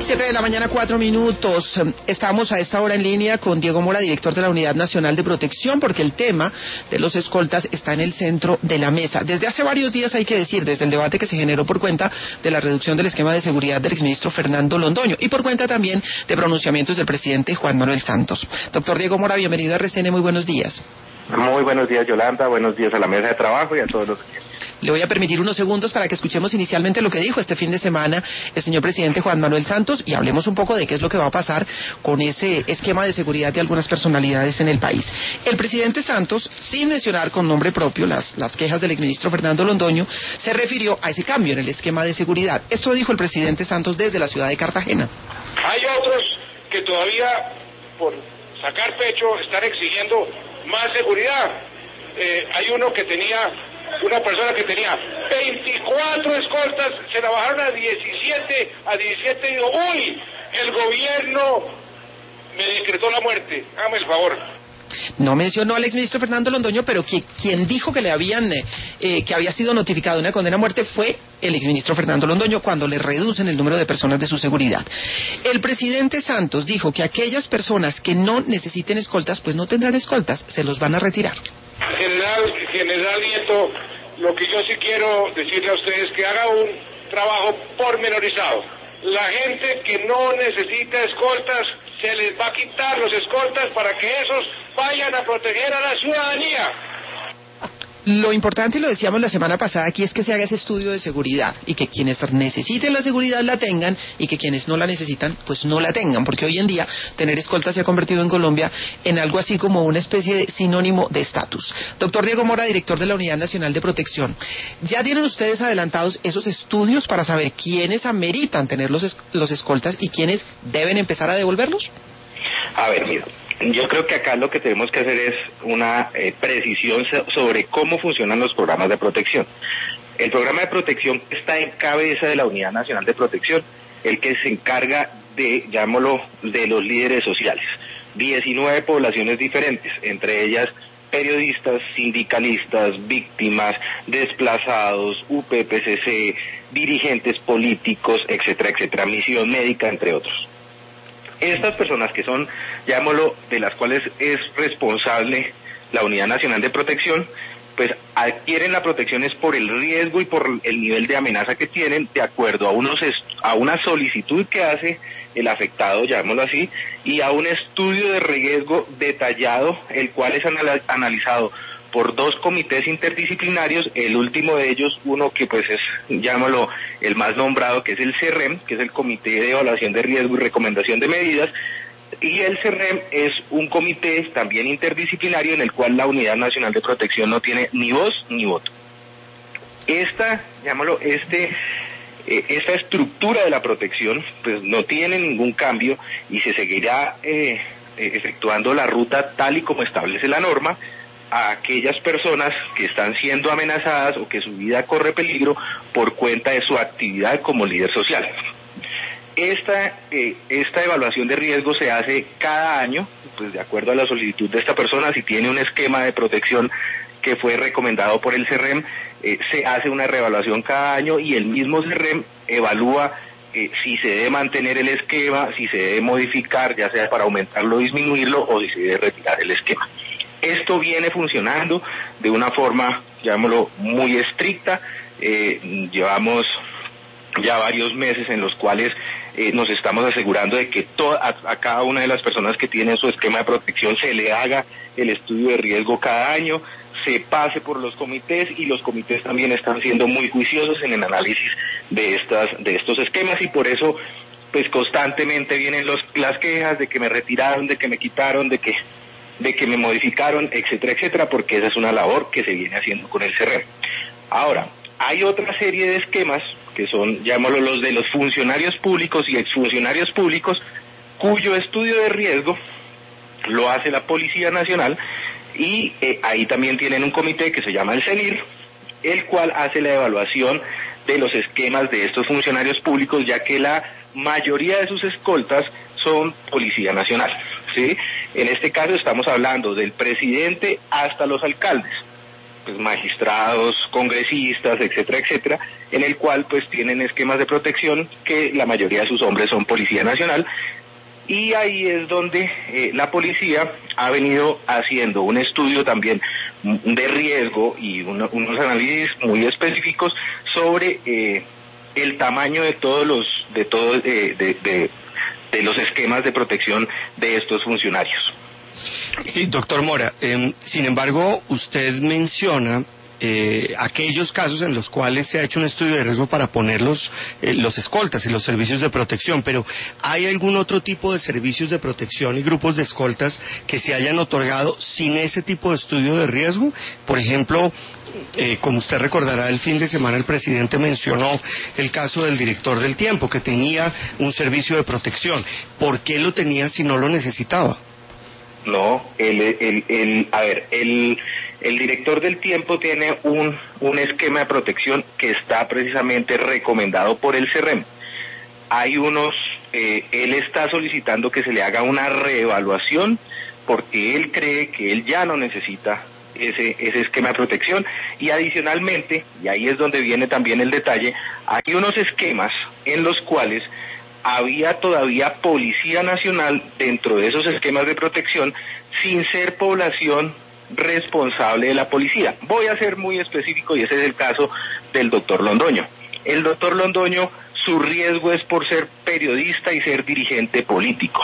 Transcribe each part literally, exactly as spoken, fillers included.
Siete de la mañana, cuatro minutos. Estamos a esta hora en línea con Diego Mora, director de la Unidad Nacional de Protección, porque el tema de los escoltas está en el centro de la mesa. Desde hace varios días, hay que decir, desde el debate que se generó por cuenta de la reducción del esquema de seguridad del exministro Fernando Londoño y por cuenta también de pronunciamientos del presidente Juan Manuel Santos. Doctor Diego Mora, bienvenido a R C N, muy buenos días. Muy buenos días, Yolanda, buenos días a la mesa de trabajo y a todos los que... Le voy a permitir unos segundos para que escuchemos inicialmente lo que dijo este fin de semana el señor presidente Juan Manuel Santos y hablemos un poco de qué es lo que va a pasar con ese esquema de seguridad de algunas personalidades en el país. El presidente Santos, sin mencionar con nombre propio las, las quejas del exministro Fernando Londoño, se refirió a ese cambio en el esquema de seguridad. Esto dijo el presidente Santos desde la ciudad de Cartagena. Hay otros que todavía, por sacar pecho, están exigiendo más seguridad. Eh, hay uno que tenía... Una persona que tenía veinticuatro escoltas, se la bajaron a diecisiete, a diecisiete, y digo, uy, el gobierno me decretó la muerte, hágame el favor. No mencionó al exministro Fernando Londoño, pero que, quien dijo que le habían, eh, que había sido notificado una condena a muerte fue el exministro Fernando Londoño cuando le reducen el número de personas de su seguridad. El presidente Santos dijo que aquellas personas que no necesiten escoltas, pues no tendrán escoltas, se los van a retirar. General, general Nieto, lo que yo sí quiero decirle a ustedes es que haga un trabajo pormenorizado. La gente que no necesita escoltas, se les va a quitar los escoltas para que esos vayan a proteger a la ciudadanía. Lo importante, y lo decíamos la semana pasada aquí, es que se haga ese estudio de seguridad y que quienes necesiten la seguridad la tengan y que quienes no la necesitan, pues no la tengan, porque hoy en día tener escolta se ha convertido en Colombia en algo así como una especie de sinónimo de estatus. Doctor Diego Mora, director de la Unidad Nacional de Protección, ¿ya tienen ustedes adelantados esos estudios para saber quiénes ameritan tener los, es los escoltas y quiénes deben empezar a devolverlos? A ver, mira, yo creo que acá lo que tenemos que hacer es una eh, precisión sobre cómo funcionan los programas de protección. El programa de protección está en cabeza de la Unidad Nacional de Protección, el que se encarga de, llamémoslo, de los líderes sociales. diecinueve poblaciones diferentes, entre ellas periodistas, sindicalistas, víctimas, desplazados, U P P C C, dirigentes políticos, etcétera, etcétera, misión médica, entre otros. Estas personas que son, llamémoslo, de las cuales es responsable la Unidad Nacional de Protección, pues adquieren la protección es por el riesgo y por el nivel de amenaza que tienen, de acuerdo a unos a una solicitud que hace el afectado, llamémoslo así, y a un estudio de riesgo detallado, el cual es anal analizado por dos comités interdisciplinarios, el último de ellos, uno que pues es, llámalo, el más nombrado, que es el C E R E M, que es el Comité de Evaluación de Riesgo y Recomendación de Medidas, y el C E R E M es un comité también interdisciplinario en el cual la Unidad Nacional de Protección no tiene ni voz ni voto. Esta, llámalo, este... esta estructura de la protección pues no tiene ningún cambio y se seguirá eh, efectuando la ruta tal y como establece la norma a aquellas personas que están siendo amenazadas o que su vida corre peligro por cuenta de su actividad como líder social. Esta, eh, esta evaluación de riesgo se hace cada año, pues de acuerdo a la solicitud de esta persona, si tiene un esquema de protección que fue recomendado por el C E R E M, eh, se hace una reevaluación cada año y el mismo C E R E M evalúa eh, si se debe mantener el esquema, si se debe modificar, ya sea para aumentarlo o disminuirlo, o si se debe retirar el esquema. Esto viene funcionando de una forma, llamémoslo, muy estricta. Eh, llevamos ya varios meses en los cuales eh, nos estamos asegurando de que to a, a cada una de las personas que tienen su esquema de protección se le haga el estudio de riesgo cada año, se pase por los comités y los comités también están siendo muy juiciosos en el análisis de estas de estos esquemas y por eso pues constantemente vienen los, las quejas de que me retiraron, de que me quitaron, de que de que me modificaron, etcétera, etcétera, porque esa es una labor que se viene haciendo con el C E R E M. Ahora, hay otra serie de esquemas que son, llamémoslo, los de los funcionarios públicos y exfuncionarios públicos, cuyo estudio de riesgo lo hace la Policía Nacional y eh, ahí también tienen un comité que se llama el CENIR, el cual hace la evaluación de los esquemas de estos funcionarios públicos, ya que la mayoría de sus escoltas son Policía Nacional, ¿sí? En este caso estamos hablando del presidente hasta los alcaldes. pues, magistrados, congresistas, etcétera, etcétera, en el cual pues tienen esquemas de protección que la mayoría de sus hombres son Policía Nacional, y ahí es donde eh, la policía ha venido haciendo un estudio también de riesgo y uno, unos análisis muy específicos sobre eh, el tamaño de todos los de todos eh, de, de, de los esquemas de protección de estos funcionarios. Sí, doctor Mora, eh, sin embargo, usted menciona eh, aquellos casos en los cuales se ha hecho un estudio de riesgo para poner los, eh, los escoltas y los servicios de protección, pero ¿hay algún otro tipo de servicios de protección y grupos de escoltas que se hayan otorgado sin ese tipo de estudio de riesgo? Por ejemplo, eh, como usted recordará, el fin de semana el presidente mencionó el caso del director del Tiempo, que tenía un servicio de protección. ¿Por qué lo tenía si no lo necesitaba? No, el, el, el, a ver, el, el director del Tiempo tiene un, un esquema de protección que está precisamente recomendado por el CERREM. Hay unos, eh, él está solicitando que se le haga una reevaluación porque él cree que él ya no necesita ese, ese esquema de protección, y adicionalmente, y ahí es donde viene también el detalle, hay unos esquemas en los cuales había todavía Policía Nacional dentro de esos esquemas de protección sin ser población responsable de la policía. Voy a ser muy específico y ese es el caso del doctor Londoño. El doctor Londoño, su riesgo es por ser periodista y ser dirigente político,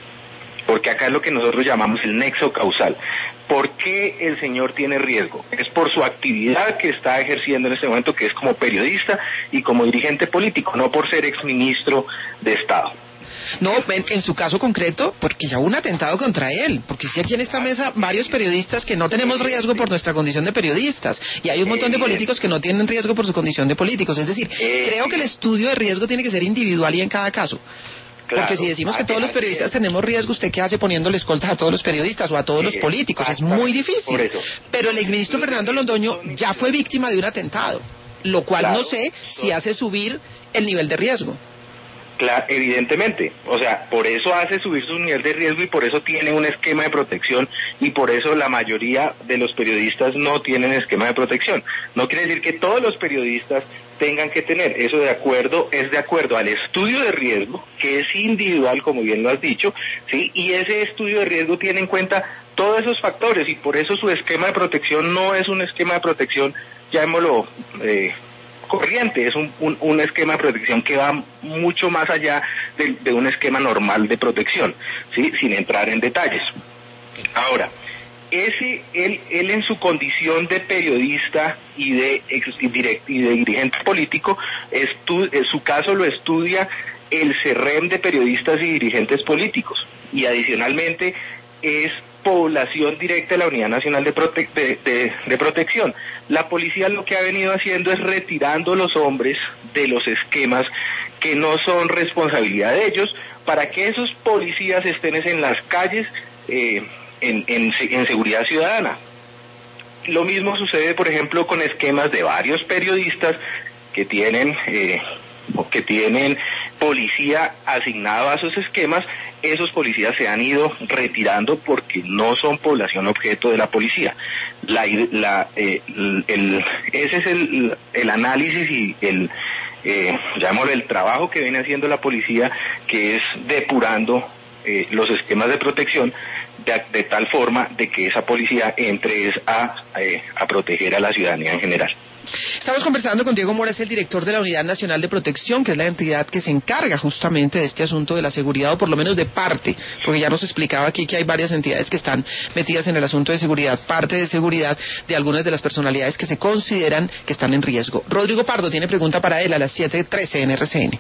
porque acá es lo que nosotros llamamos el nexo causal. ¿Por qué el señor tiene riesgo? Es por su actividad que está ejerciendo en este momento, que es como periodista y como dirigente político, no por ser exministro de Estado. No, en, en su caso concreto, porque ya hubo un atentado contra él, porque sí, aquí en esta mesa varios periodistas que no tenemos riesgo por nuestra condición de periodistas, y hay un montón de políticos que no tienen riesgo por su condición de políticos. Es decir, creo que el estudio de riesgo tiene que ser individual y en cada caso. Claro, porque si decimos que todos los periodistas tenemos riesgo, ¿usted qué hace poniéndole escoltas a todos los periodistas o a todos los políticos? Es muy difícil. Pero el exministro Fernando Londoño ya fue víctima de un atentado, lo cual claro, no sé si hace subir el nivel de riesgo. Claro, evidentemente, o sea, por eso hace subir su nivel de riesgo y por eso tiene un esquema de protección, y por eso la mayoría de los periodistas no tienen esquema de protección. No quiere decir que todos los periodistas tengan que tener, eso de acuerdo, es de acuerdo al estudio de riesgo, que es individual, como bien lo has dicho, ¿sí? Y ese estudio de riesgo tiene en cuenta todos esos factores, y por eso su esquema de protección no es un esquema de protección, llamémoslo, eh, corriente, es un, un, un esquema de protección que va mucho más allá de, de un esquema normal de protección, ¿sí? Sin entrar en detalles. Ahora, ese él, él en su condición de periodista y de, ex, y direct, y de dirigente político, estu, en su caso lo estudia el CERREM de periodistas y dirigentes políticos, y adicionalmente es población directa de la Unidad Nacional de, Prote de, de, de Protección. La policía lo que ha venido haciendo es retirando los hombres de los esquemas que no son responsabilidad de ellos, para que esos policías estén en las calles eh, en, en, en seguridad ciudadana. Lo mismo sucede, por ejemplo, con esquemas de varios periodistas que tienen eh, que tienen policía asignada a esos esquemas. Esos policías se han ido retirando porque no son población objeto de la policía. La, la, eh, el, ese es el, el análisis y el, eh, llamémoslo, el trabajo que viene haciendo la policía, que es depurando eh, los esquemas de protección de, de tal forma de que esa policía entre a, eh, a proteger a la ciudadanía en general. Estamos conversando con Diego Mora, es el director de la Unidad Nacional de Protección, que es la entidad que se encarga justamente de este asunto de la seguridad, o por lo menos de parte, porque ya nos explicaba aquí que hay varias entidades que están metidas en el asunto de seguridad, parte de seguridad de algunas de las personalidades que se consideran que están en riesgo. Rodrigo Pardo tiene pregunta para él a las siete trece en R C N.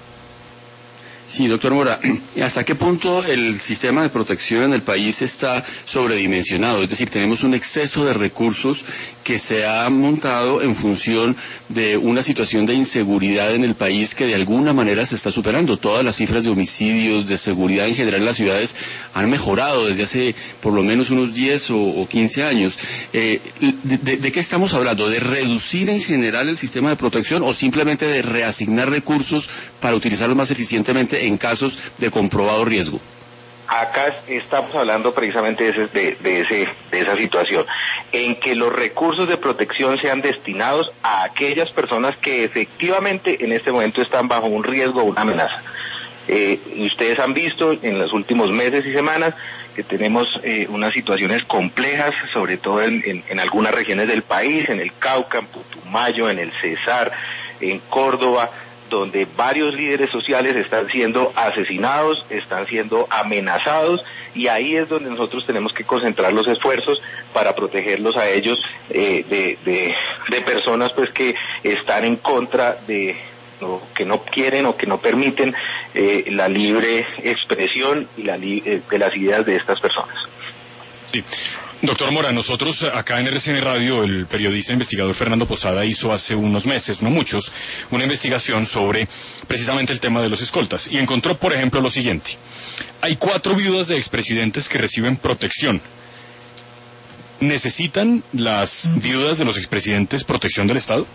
Sí, doctor Mora, ¿hasta qué punto el sistema de protección en el país está sobredimensionado? Es decir, tenemos un exceso de recursos que se ha montado en función de una situación de inseguridad en el país que de alguna manera se está superando. Todas las cifras de homicidios, de seguridad en general en las ciudades han mejorado desde hace por lo menos unos diez o, o quince años. Eh, de, de, ¿De qué estamos hablando? ¿De reducir en general el sistema de protección o simplemente de reasignar recursos para utilizarlos más eficientemente en casos de comprobado riesgo? A acá estamos hablando precisamente de, ese, de, de, ese, de esa situación, en que los recursos de protección sean destinados a aquellas personas que efectivamente en este momento están bajo un riesgo o una amenaza. Eh, y ustedes han visto en los últimos meses y semanas que tenemos eh, unas situaciones complejas, sobre todo en, en, en algunas regiones del país, en el Cauca, en Putumayo, en el Cesar, en Córdoba, donde varios líderes sociales están siendo asesinados, están siendo amenazados, y ahí es donde nosotros tenemos que concentrar los esfuerzos para protegerlos a ellos eh, de, de, de personas pues que están en contra de, o que no quieren o que no permiten eh, la libre expresión y la li eh, de las ideas de estas personas. Sí. Doctor Mora, nosotros acá en R C N Radio, el periodista investigador Fernando Posada hizo hace unos meses, no muchos, una investigación sobre precisamente el tema de los escoltas y encontró, por ejemplo, lo siguiente. Hay cuatro viudas de expresidentes que reciben protección. ¿Necesitan las viudas de los expresidentes protección del Estado?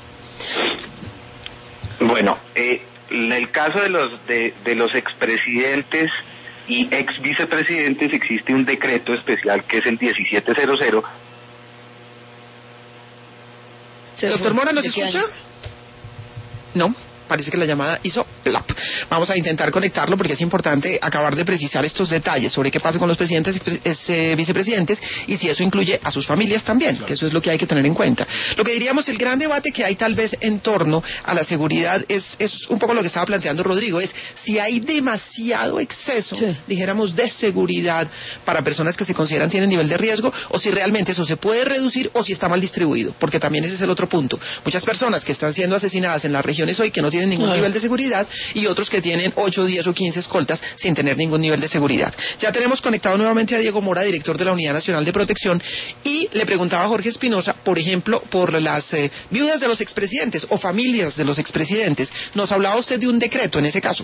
Bueno, eh, en el caso de los de, de los expresidentes y ex vicepresidentes existe un decreto especial que es el diecisiete cero cero. Doctor Mora, ¿nos escucha? No, parece que la llamada hizo plap. Vamos a intentar conectarlo porque es importante acabar de precisar estos detalles sobre qué pasa con los presidentes y eh, vicepresidentes y si eso incluye a sus familias también, claro, que eso es lo que hay que tener en cuenta. Lo que diríamos, el gran debate que hay tal vez en torno a la seguridad es, es un poco lo que estaba planteando Rodrigo, es si hay demasiado exceso, sí, dijéramos, de seguridad para personas que se consideran tienen nivel de riesgo, o si realmente eso se puede reducir o si está mal distribuido, porque también ese es el otro punto. Muchas personas que están siendo asesinadas en las regiones hoy que no tienen ningún Ay. nivel de seguridad y otros que tienen ocho, diez o quince escoltas sin tener ningún nivel de seguridad. Ya tenemos conectado nuevamente a Diego Mora, director de la Unidad Nacional de Protección, y le preguntaba a Jorge Espinosa, por ejemplo, por las eh, viudas de los expresidentes o familias de los expresidentes. Nos hablaba usted de un decreto en ese caso.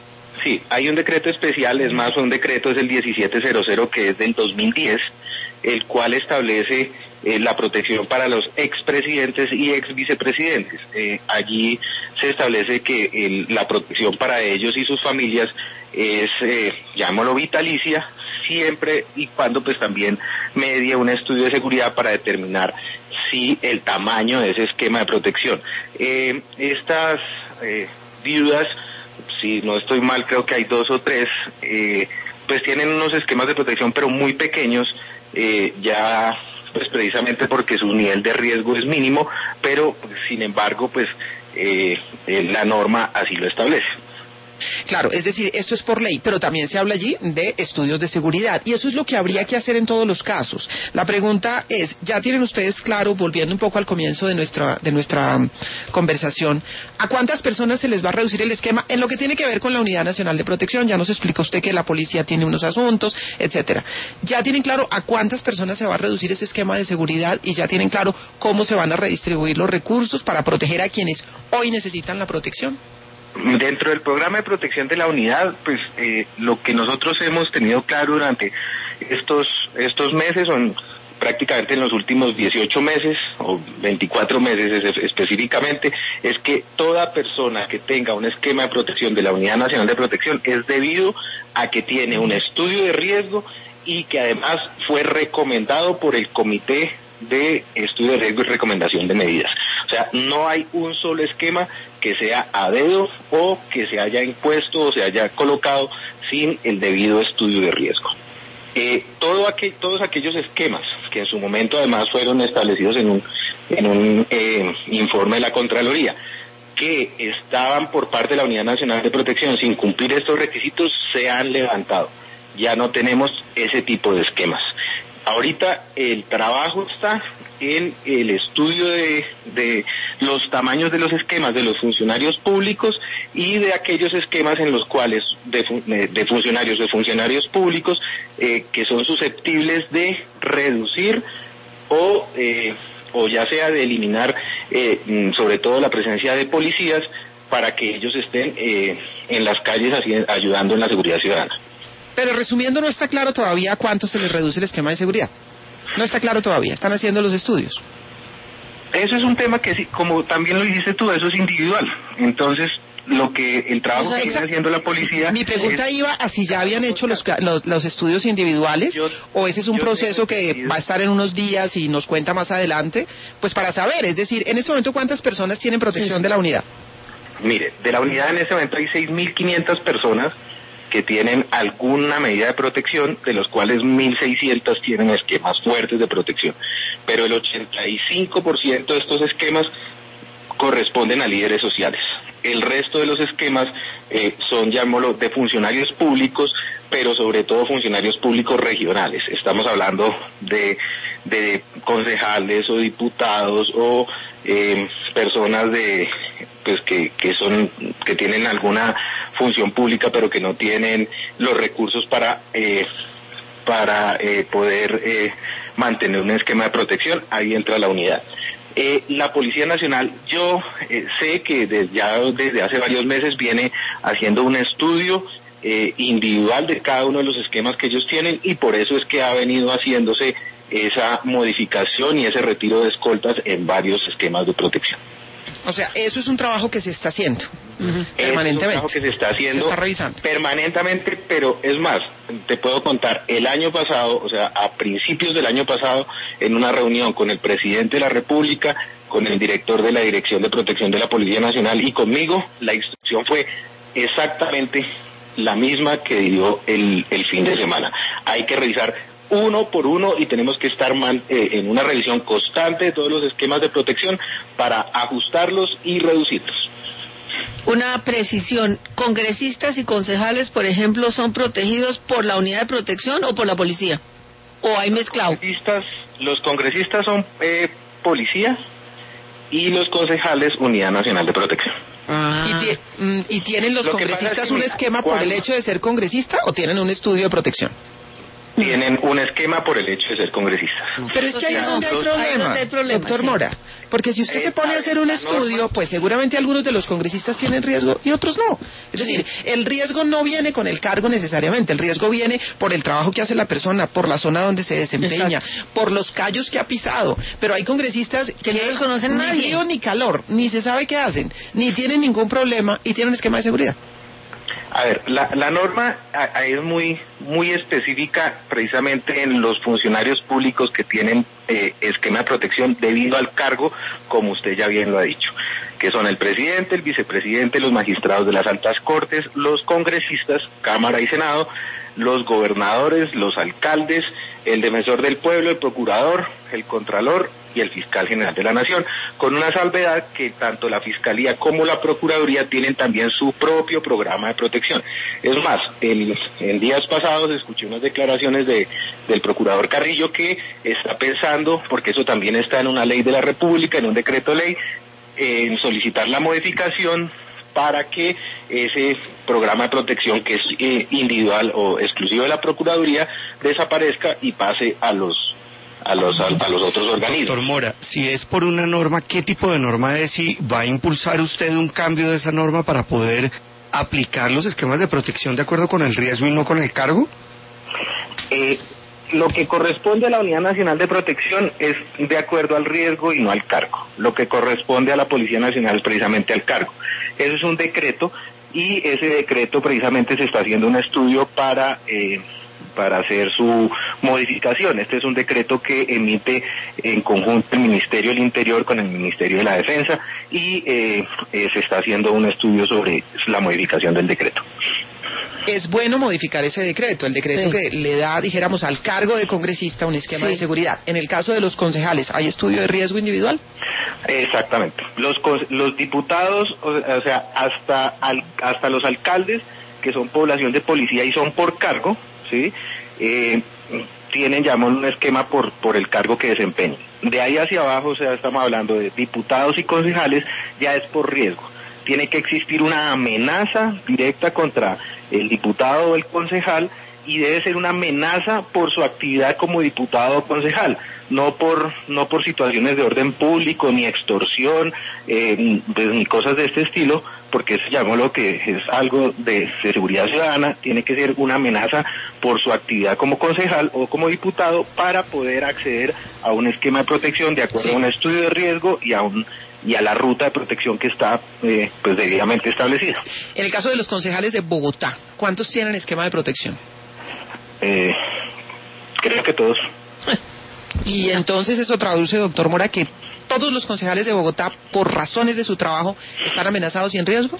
Sí, hay un decreto especial, es más, un decreto es el diecisiete cero cero que es del dos mil diez, el cual establece eh, la protección para los expresidentes y ex vicepresidentes. Eh, allí se establece que el, la protección para ellos y sus familias es, eh, llamémoslo vitalicia, siempre y cuando pues también medie un estudio de seguridad para determinar si el tamaño de ese esquema de protección. Eh, estas eh, viudas, si no estoy mal, creo que hay dos o tres, eh, pues tienen unos esquemas de protección pero muy pequeños, eh, ya pues precisamente porque su nivel de riesgo es mínimo, pero sin embargo pues eh, eh, la norma así lo establece. Claro, es decir, esto es por ley, pero también se habla allí de estudios de seguridad, y eso es lo que habría que hacer en todos los casos. La pregunta es, ¿ya tienen ustedes claro, volviendo un poco al comienzo de nuestra, de nuestra conversación, a cuántas personas se les va a reducir el esquema en lo que tiene que ver con la Unidad Nacional de Protección? Ya nos explica usted que la policía tiene unos asuntos, etcétera. ¿Ya tienen claro a cuántas personas se va a reducir ese esquema de seguridad y ya tienen claro cómo se van a redistribuir los recursos para proteger a quienes hoy necesitan la protección? Dentro del programa de protección de la unidad, pues eh, lo que nosotros hemos tenido claro durante estos estos meses, son prácticamente en los últimos dieciocho meses o veinticuatro meses específicamente, es que toda persona que tenga un esquema de protección de la Unidad Nacional de Protección es debido a que tiene un estudio de riesgo y que además fue recomendado por el Comité de Estudio de Riesgo y Recomendación de Medidas. O sea, no hay un solo esquema que sea a dedo o que se haya impuesto o se haya colocado sin el debido estudio de riesgo. Eh, todo aquel, todos aquellos esquemas que en su momento además fueron establecidos en un, en un eh, informe de la Contraloría, que estaban por parte de la Unidad Nacional de Protección sin cumplir estos requisitos, se han levantado. Ya no tenemos ese tipo de esquemas. Ahorita el trabajo está en el estudio de, de los tamaños de los esquemas de los funcionarios públicos y de aquellos esquemas en los cuales de, de funcionarios de funcionarios públicos eh, que son susceptibles de reducir o eh, o ya sea de eliminar eh, sobre todo la presencia de policías para que ellos estén eh, en las calles así, ayudando en la seguridad ciudadana. Pero resumiendo, no está claro todavía cuánto se les reduce el esquema de seguridad. No está claro todavía, están haciendo los estudios. Eso es un tema que, como también lo dijiste tú, eso es individual. Entonces, lo que el trabajo O sea, que viene haciendo la policía... Mi pregunta es, iba a si ya habían hecho los, ca- los, los estudios individuales, Yo- o ese es un yo proceso tengo que entendido- va a estar en unos días y nos cuenta más adelante, pues para saber, es decir, en este momento cuántas personas tienen protección de la unidad. Mire, de la unidad en este momento hay seis mil quinientas personas que tienen alguna medida de protección, de los cuales mil seiscientos tienen esquemas fuertes de protección. Pero el ochenta y cinco por ciento de estos esquemas corresponden a líderes sociales. El resto de los esquemas eh, son, llamémoslo, de funcionarios públicos, pero sobre todo funcionarios públicos regionales. Estamos hablando de, de concejales o diputados o eh, personas de pues que, que son que tienen alguna función pública, pero que no tienen los recursos para eh, para eh, poder eh, mantener un esquema de protección. Ahí entra la unidad. Eh, la Policía Nacional, yo eh, sé que desde, ya desde hace varios meses viene haciendo un estudio eh, individual de cada uno de los esquemas que ellos tienen, y por eso es que ha venido haciéndose esa modificación y ese retiro de escoltas en varios esquemas de protección. O sea, eso es un trabajo que se está haciendo Uh-huh. permanentemente. Es un trabajo que se está haciendo Se está revisando. permanentemente, pero es más, te puedo contar, el año pasado, o sea, a principios del año pasado, en una reunión con el presidente de la República, con el director de la Dirección de Protección de la Policía Nacional y conmigo, la instrucción fue exactamente la misma que dio el, el fin de semana. Hay que revisar uno por uno y tenemos que estar man, eh, en una revisión constante de todos los esquemas de protección para ajustarlos y reducirlos. Una precisión, ¿congresistas y concejales, por ejemplo, son protegidos por la unidad de protección o por la policía? ¿O hay mezclado? Los congresistas, los congresistas son eh, policía y los concejales Unidad Nacional de Protección. Ah. ¿Y, ti- mm, ¿Y tienen los Lo que pasa congresistas es que, un mira, esquema por el cuando- hecho de ser congresista o tienen un estudio de protección? Tienen un esquema por el hecho de ser congresistas. Pero es que ahí es donde hay Ahí es problema, donde hay problema, doctor sí. Mora. Porque si usted se pone a hacer un La estudio, norma- pues seguramente algunos de los congresistas tienen riesgo y otros no. Es decir, el riesgo no viene con el cargo necesariamente, el riesgo viene por el trabajo que hace la persona, por la zona donde se desempeña, por los callos que ha pisado. Pero hay congresistas Que que no los conocen ni nadie. frío ni calor, ni se sabe qué hacen, ni tienen ningún problema y tienen un esquema de seguridad. A ver, la, la norma a- a- es muy muy específica precisamente en los funcionarios públicos que tienen eh, esquema de protección debido al cargo, como usted ya bien lo ha dicho, que son el presidente, el vicepresidente, los magistrados de las altas cortes, los congresistas, Cámara y Senado, los gobernadores, los alcaldes, el defensor del pueblo, el procurador, el contralor y el fiscal general de la nación, con una salvedad que tanto la fiscalía como la procuraduría tienen también su propio programa de protección. Es más, el, en días pasados escuché unas declaraciones de, del procurador Carrillo que está pensando, porque eso también está en una ley de la República, en un decreto ley, en solicitar la modificación para que ese programa de protección que es eh, individual o exclusivo de la Procuraduría desaparezca y pase a los a los a, a los otros organismos. Doctor Mora, si es por una norma, ¿qué tipo de norma es y va a impulsar usted un cambio de esa norma para poder aplicar los esquemas de protección de acuerdo con el riesgo y no con el cargo? Eh, lo que corresponde a la Unidad Nacional de Protección es de acuerdo al riesgo y no al cargo. Lo que corresponde a la Policía Nacional es precisamente al cargo. Eso es un decreto y ese decreto precisamente se está haciendo un estudio para eh, para hacer su modificación. Este es un decreto que emite en conjunto el Ministerio del Interior con el Ministerio de la Defensa y eh, eh, se está haciendo un estudio sobre la modificación del decreto. Es bueno modificar ese decreto, el decreto Sí. que le da, dijéramos, al cargo de congresista un esquema Sí. de seguridad. En el caso de los concejales, ¿hay estudio de riesgo individual? Exactamente. Los cos- los diputados, o, o sea, hasta al- hasta los alcaldes, que son población de policía y son por cargo, ¿sí? Eh, tienen, llamamos, un esquema por por el cargo que desempeñen. De ahí hacia abajo, o sea, estamos hablando de diputados y concejales, ya es por riesgo. Tiene que existir una amenaza directa contra el diputado o el concejal y debe ser una amenaza por su actividad como diputado o concejal, no por no por situaciones de orden público, ni extorsión, eh, pues, ni cosas de este estilo, porque eso llamamos lo que es algo de, de seguridad ciudadana. Tiene que ser una amenaza por su actividad como concejal o como diputado para poder acceder a un esquema de protección de acuerdo Sí. a un estudio de riesgo y a un y a la ruta de protección que está eh, pues debidamente establecida. En el caso de los concejales de Bogotá, ¿cuántos tienen esquema de protección? Eh, creo que todos. Y entonces eso traduce, doctor Mora, que todos los concejales de Bogotá, por razones de su trabajo, están amenazados y en riesgo.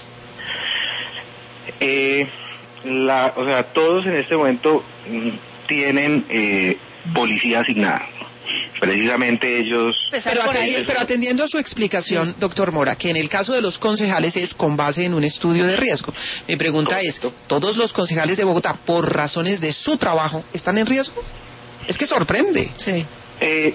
Eh, la, o sea, todos en este momento mm, tienen eh, policía asignada. Precisamente ellos... Pero, atendi pero atendiendo a su explicación, doctor Mora, que en el caso de los concejales es con base en un estudio de riesgo. Mi pregunta Correcto. es, ¿todos los concejales de Bogotá, por razones de su trabajo, están en riesgo? Es que sorprende. Sí. Eh,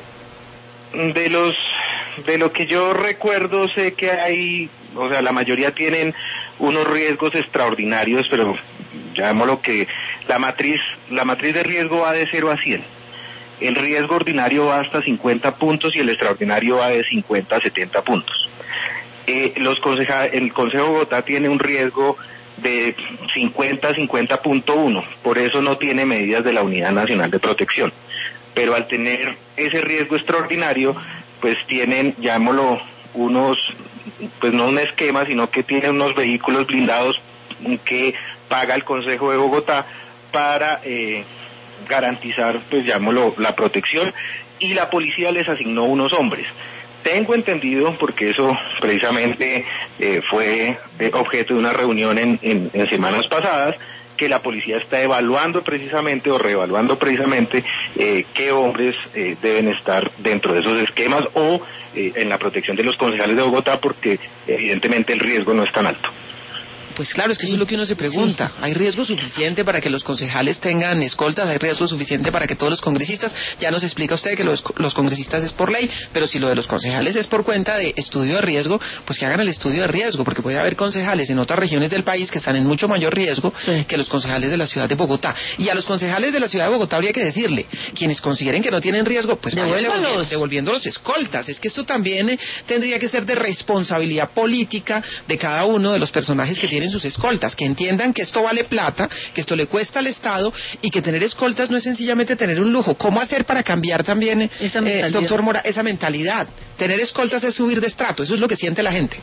de los... De lo que yo recuerdo, sé que hay... O sea, la mayoría tienen unos riesgos extraordinarios, pero llamémoslo que la matriz, la matriz de riesgo va de cero a cien. El riesgo ordinario va hasta cincuenta puntos y el extraordinario va de cincuenta a setenta puntos. Eh, los conseja el Consejo de Bogotá tiene un riesgo de cincuenta a cincuenta punto uno, por eso no tiene medidas de la Unidad Nacional de Protección. Pero al tener ese riesgo extraordinario, pues tienen, llamémoslo, unos, pues no un esquema, sino que tienen unos vehículos blindados que paga el Consejo de Bogotá para... Eh, garantizar, pues llamémoslo, la protección, y la policía les asignó unos hombres. Tengo entendido, porque eso precisamente eh, fue eh, objeto de una reunión en, en, en semanas pasadas, que la policía está evaluando precisamente o reevaluando precisamente eh, qué hombres eh, deben estar dentro de esos esquemas o eh, en la protección de los concejales de Bogotá, porque evidentemente el riesgo no es tan alto. Pues claro, es que eso es lo que uno se pregunta. Sí. ¿Hay riesgo suficiente para que los concejales tengan escoltas? ¿Hay riesgo suficiente para que todos los congresistas? Ya nos explica usted que los, los congresistas es por ley, pero si lo de los concejales es por cuenta de estudio de riesgo, pues que hagan el estudio de riesgo, porque puede haber concejales en otras regiones del país que están en mucho mayor riesgo sí. que los concejales de la ciudad de Bogotá. Y a los concejales de la ciudad de Bogotá habría que decirle, quienes consideren que no tienen riesgo, pues vayan devolviendo, devolviendo los escoltas. Es que esto también eh, tendría que ser de responsabilidad política de cada uno de los personajes que tienen en sus escoltas, que entiendan que esto vale plata, que esto le cuesta al Estado y que tener escoltas no es sencillamente tener un lujo. ¿Cómo hacer para cambiar también, eh, doctor Mora, esa mentalidad? Tener escoltas es subir de estrato, eso es lo que siente la gente.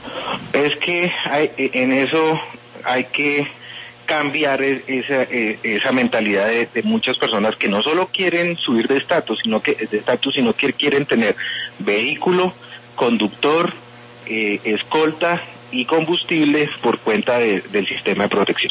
Es que hay, en eso hay que cambiar esa, esa mentalidad de, de muchas personas que no solo quieren subir de estatus, sino que de estatus, sino que quieren tener vehículo, conductor, eh, escolta y combustible por cuenta de, del sistema de protección.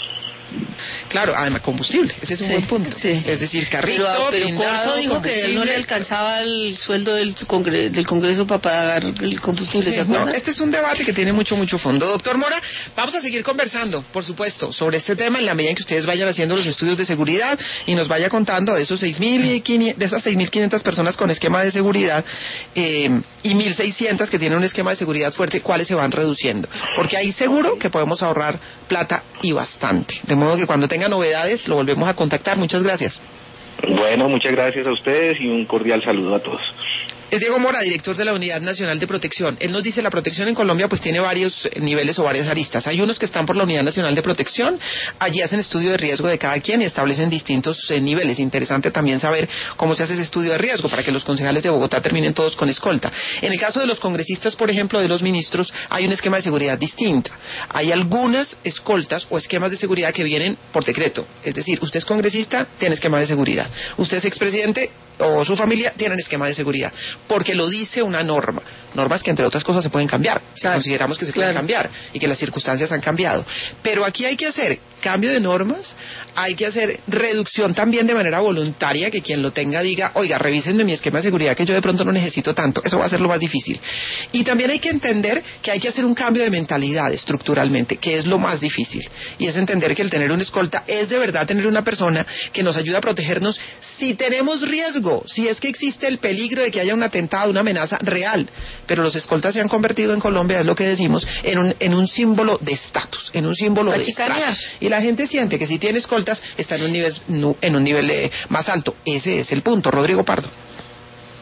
Claro, además combustible, ese es un sí, buen punto. Sí. Es decir, carrito, pero, pero blindado, Corso dijo que él no le alcanzaba el sueldo del, congre del Congreso para pagar el combustible, sí, ¿se acuerdan? No, este es un debate que tiene mucho, mucho fondo. Doctor Mora, vamos a seguir conversando, por supuesto, sobre este tema en la medida en que ustedes vayan haciendo los estudios de seguridad y nos vaya contando de esos seis mil quinientas, de esas seis mil quinientas personas con esquema de seguridad eh, y mil seiscientas que tienen un esquema de seguridad fuerte, cuáles se van reduciendo. Porque ahí seguro que podemos ahorrar plata y bastante. De modo que cuando tenga novedades lo volvemos a contactar. Muchas gracias. Bueno, muchas gracias a ustedes y un cordial saludo a todos. Es Diego Mora, director de la Unidad Nacional de Protección. Él nos dice la protección en Colombia pues tiene varios niveles o varias aristas. Hay unos que están por la Unidad Nacional de Protección, allí hacen estudio de riesgo de cada quien y establecen distintos eh, niveles. Interesante también saber cómo se hace ese estudio de riesgo para que los concejales de Bogotá terminen todos con escolta. En el caso de los congresistas, por ejemplo, de los ministros, hay un esquema de seguridad distinta. Hay algunas escoltas o esquemas de seguridad que vienen por decreto. Es decir, usted es congresista, tiene esquema de seguridad. Usted es expresidente o su familia tienen esquema de seguridad, porque lo dice una norma, normas que entre otras cosas se pueden cambiar, si claro, consideramos que se pueden claro. cambiar y que las circunstancias han cambiado, pero aquí hay que hacer cambio de normas, hay que hacer reducción también de manera voluntaria, que quien lo tenga diga, oiga, revísenme mi esquema de seguridad que yo de pronto no necesito tanto, eso va a ser lo más difícil, y también hay que entender que hay que hacer un cambio de mentalidad estructuralmente, que es lo más difícil, y es entender que el tener una escolta es de verdad tener una persona que nos ayuda a protegernos si tenemos riesgo, si es que existe el peligro de que haya un atentado, una amenaza real, pero los escoltas se han convertido en Colombia, es lo que decimos, en un, en un símbolo de estatus, en un símbolo de estrato, y la gente siente que si tiene escoltas está en un nivel, en un nivel eh, más alto. Ese es el punto. Rodrigo Pardo. Sí.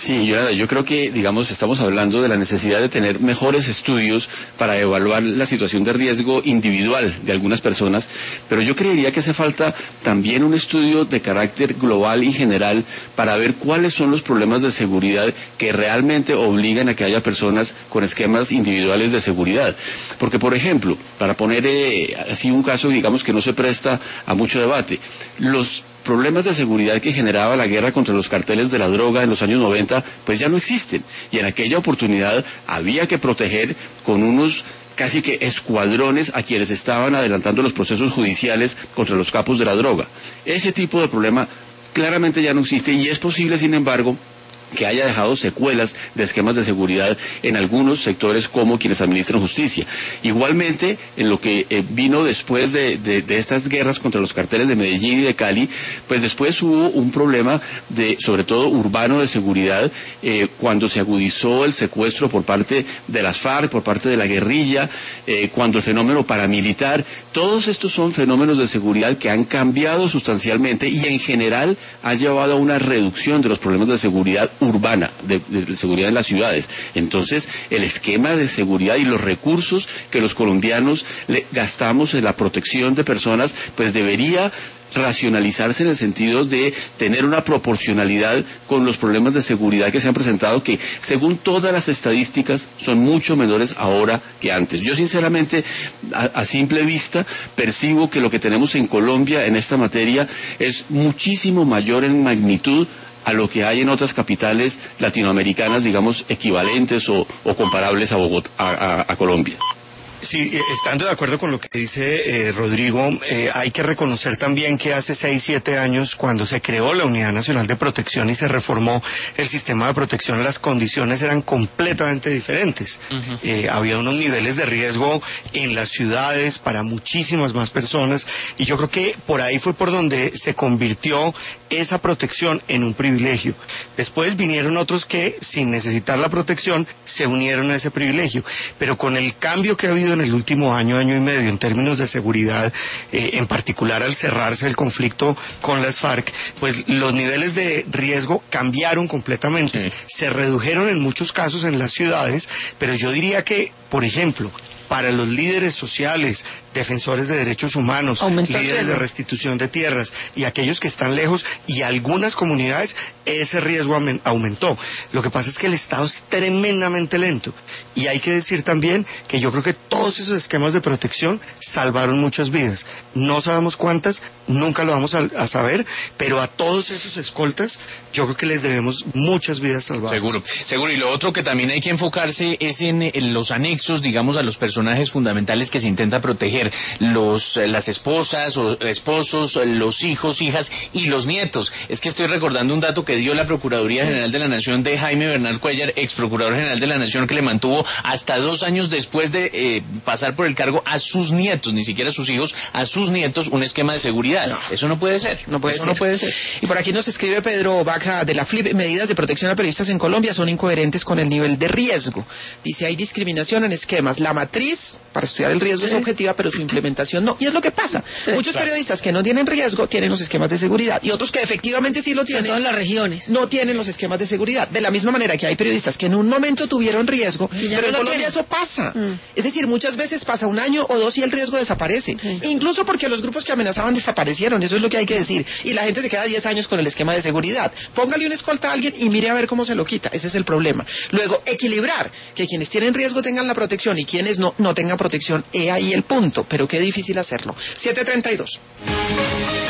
Sí, yo, yo creo que, digamos, estamos hablando de la necesidad de tener mejores estudios para evaluar la situación de riesgo individual de algunas personas, pero yo creería que hace falta también un estudio de carácter global y general para ver cuáles son los problemas de seguridad que realmente obligan a que haya personas con esquemas individuales de seguridad. Porque, por ejemplo, para poner eh, así un caso, digamos, que no se presta a mucho debate, los problemas de seguridad que generaba la guerra contra los carteles de la droga en los años noventa, pues ya no existen. Y en aquella oportunidad había que proteger con unos casi que escuadrones a quienes estaban adelantando los procesos judiciales contra los capos de la droga. Ese tipo de problema claramente ya no existe y es posible, sin embargo, que haya dejado secuelas de esquemas de seguridad en algunos sectores como quienes administran justicia. Igualmente, en lo que eh, vino después de, de, de estas guerras contra los carteles de Medellín y de Cali, pues después hubo un problema de, sobre todo urbano, de seguridad, eh, cuando se agudizó el secuestro por parte de las FARC, por parte de la guerrilla, eh, cuando el fenómeno paramilitar, todos estos son fenómenos de seguridad que han cambiado sustancialmente y en general han llevado a una reducción de los problemas de seguridad urbana, de, de seguridad en las ciudades. Entonces, el esquema de seguridad y los recursos que los colombianos le gastamos en la protección de personas, pues debería racionalizarse en el sentido de tener una proporcionalidad con los problemas de seguridad que se han presentado, que según todas las estadísticas son mucho menores ahora que antes. Yo sinceramente, a, a simple vista, percibo que lo que tenemos en Colombia en esta materia es muchísimo mayor en magnitud a lo que hay en otras capitales latinoamericanas, digamos, equivalentes o, o comparables a Bogotá, a, a, a Colombia. Sí, estando de acuerdo con lo que dice eh, Rodrigo, eh, hay que reconocer también que hace seis, siete años, cuando se creó la Unidad Nacional de Protección y se reformó el sistema de protección, las condiciones eran completamente diferentes. Uh-huh. Eh, había unos niveles de riesgo en las ciudades para muchísimas más personas, y yo creo que por ahí fue por donde se convirtió esa protección en un privilegio. Después vinieron otros que, sin necesitar la protección, se unieron a ese privilegio. Pero con el cambio que ha habido en el último año, año y medio, en términos de seguridad, eh, en particular al cerrarse el conflicto con las FARC, pues los niveles de riesgo cambiaron completamente. Sí. Se redujeron en muchos casos en las ciudades, pero yo diría que, por ejemplo, para los líderes sociales, defensores de derechos humanos, Aumentó líderes de restitución de tierras y aquellos que están lejos y algunas comunidades, ese riesgo aumentó. Lo que pasa es que el Estado es tremendamente lento y hay que decir también que yo creo que todos esos esquemas de protección salvaron muchas vidas. No sabemos cuántas, nunca lo vamos a, a saber, pero a todos esos escoltas yo creo que les debemos muchas vidas salvadas. Seguro, seguro. Y lo otro que también hay que enfocarse es en, en los anexos, digamos, a los personajes fundamentales que se intenta proteger, los las esposas o esposos, los hijos, hijas y los nietos. Es que estoy recordando un dato que dio la Procuraduría General de la Nación de Jaime Bernal Cuellar, ex Procurador General de la Nación, que le mantuvo hasta dos años después de eh, pasar por el cargo a sus nietos, ni siquiera a sus hijos, a sus nietos, un esquema de seguridad. No. Eso no puede ser. No puede Eso ser. no puede ser. Y por aquí nos escribe Pedro Vaca de la F L I P: medidas de protección a periodistas en Colombia son incoherentes con el nivel de riesgo. Dice, hay discriminación en esquemas. La matriz para estudiar el riesgo sí. es objetiva, pero su implementación no. Y es lo que pasa. Sí, Muchos claro. periodistas que no tienen riesgo tienen los esquemas de seguridad y otros que efectivamente sí lo tienen. En todas las regiones. No tienen los esquemas de seguridad. De la misma manera que hay periodistas que en un momento tuvieron riesgo, pero en Colombia tienen. Eso pasa. Mm. Es decir, muchas veces pasa un año o dos y el riesgo desaparece. Sí. Incluso porque los grupos que amenazaban desaparecieron. Eso es lo que hay que decir. Y la gente se queda diez años con el esquema de seguridad. Póngale una escolta a alguien y mire a ver cómo se lo quita. Ese es el problema. Luego, equilibrar. Que quienes tienen riesgo tengan la protección y quienes no, no tengan protección. He ahí el punto. Pero qué difícil hacerlo. siete treinta y dos.